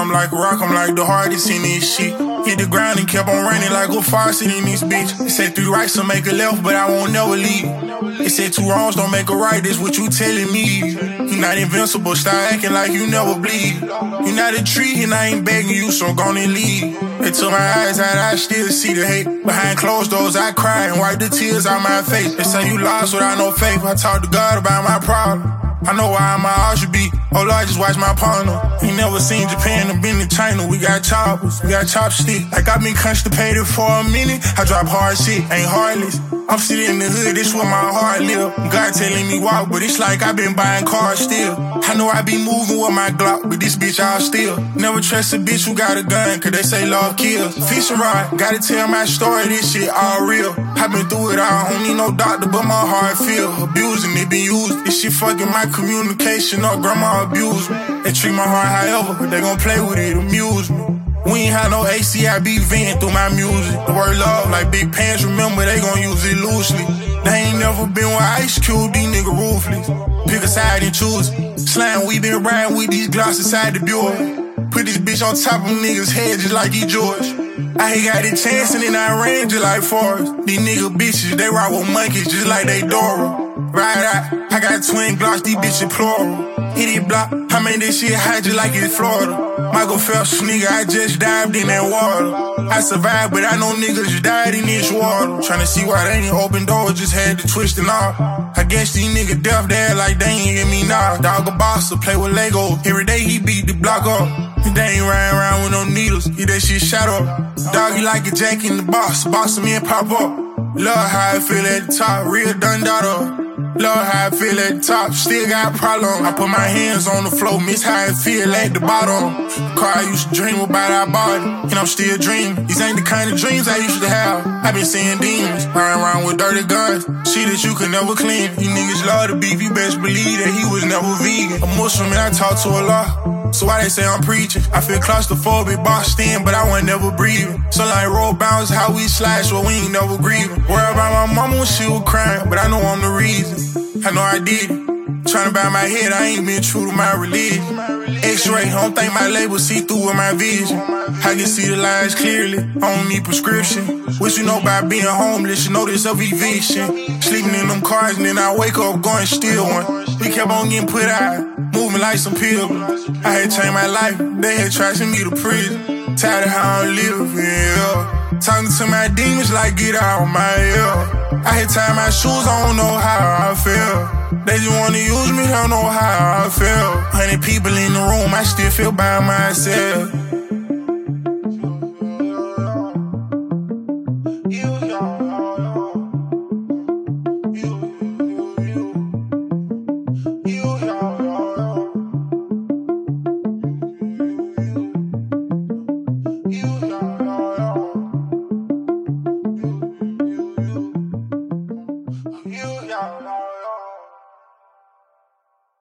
I'm like a rock, I'm like the hardest in this shit. Hit the ground and kept on running like a faucet in this bitch. They said 3 rights to make a left, but I won't never leave. They said 2 wrongs don't make a right, that's what you telling me. You not invincible, start acting like you never bleed. You not a tree and I ain't begging you, so I'm gonna leave. They took my eyes out, I still see the hate. Behind closed doors, I cry and wipe the tears out my face. They say you lost without no faith. I talk to God about my problem. I know why my heart should be. Oh Lord, just watch my partner. Ain't never seen Japan, I've been to China. We got choppers, we got chopsticks. Like I've been constipated for a minute. I drop hard shit, ain't heartless. I'm sitting in the hood, this where my heart live. God telling me walk, but it's like I've been buying cars still. I know I be moving with my Glock, but this bitch I'll steal. Never trust a bitch who got a gun, cause they say love kills. Fish and rod, gotta tell my story, this shit all real. I been through it all, I don't need no doctor, but my heart feel. Abusing it, been used. This shit fucking my communication up, grandma abused me. They treat my heart however, but they gon' play with it, amuse me. We ain't had no AC, I be venting through my music. The word love, like big pants, remember they gon' use it loosely. They ain't never been with Ice Cube, these niggas ruthless. Pick a side and choose. Slam, we been riding with these Glocks inside the Buick. Put this bitch on top of niggas' head just like he George. I ain't got a chance and then I ran just like Forrest. These nigga bitches, they ride with monkeys just like they Dora. Ride out, I got twin Glocks, these bitches plural. Hit it block, I made this shit hot just like it's Florida. Michael Phelps, nigga, I just dived in that water. I survived, but I know niggas just died in this water. Tryna see why they ain't open doors, just had to twist and all. I guess these niggas deaf, they act like they ain't hear me now. Dog a boss, play with Lego. Every day he beat the block up. They ain't riding around with no needles, get that shit shot up. Doggy like a jack in the box him in pop up. Love how I feel at the top, real done daughter. Love how I feel at the top, still got problems. I put my hands on the floor, miss how I feel at the bottom. The car I used to dream about, I bought it, and I'm still dreaming. These ain't the kind of dreams I used to have. I been seeing demons, riding around with dirty guns. Shit that you could never clean. You niggas love the beef, you best believe that he was never vegan. A Muslim and I talk to Allah, so why they say I'm preaching? I feel claustrophobic, boxed in, but I wasn't never breathing. So like roll bounce, how we slide, so we ain't never grieving. Worry about my mama when she was crying, but I know I'm the reason. I know I did it. Tryna bow my head, I ain't been true to my religion. X-ray, I don't think my label see through with my vision. I can see the lines clearly, I don't need prescription. What you know about being homeless, you know this of eviction. Sleeping in them cars and then I wake up going steal one. We kept on getting put out, moving like some pilgrims. I had changed my life, they had tried to send me to prison. Tired of how I'm living, yeah. Talking to my demons like get out of my ear. I had tied my shoes, I don't know how I feel. They just wanna use me, don't know how I feel. 100 people in the room, I still feel by myself.